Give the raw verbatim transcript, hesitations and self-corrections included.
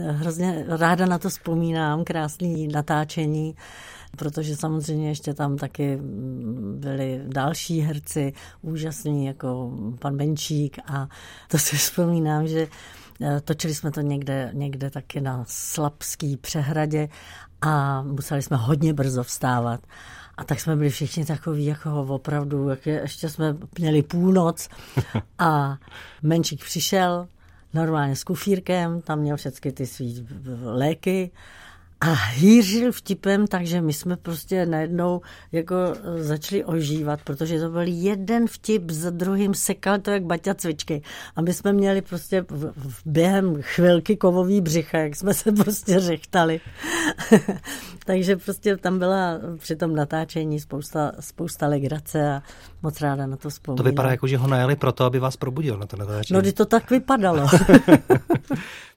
Hrozně ráda na to vzpomínám, krásný natáčení, protože samozřejmě ještě tam taky byli další herci úžasní, jako pan Benčík, a to si vzpomínám, že točili jsme to někde, někde taky na Slapský přehradě a museli jsme hodně brzo vstávat. A tak jsme byli všichni takový, jako opravdu, jak je, ještě jsme měli půlnoc a Menčík přišel normálně s kufírkem, tam měl všechny ty svý léky a hýřil vtipem, takže my jsme prostě najednou jako začali ožívat, protože to byl jeden vtip za druhým, sekal to jak baťa cvičky. A my jsme měli prostě v, v během chvilky kovový břicha, jak jsme se prostě řechtali. Takže prostě tam byla při tom natáčení spousta, spousta legrace a moc ráda na to vzpomínám. To vypadá jako, že ho najeli proto, aby vás probudil na to natáčení. No, kdy to tak vypadalo.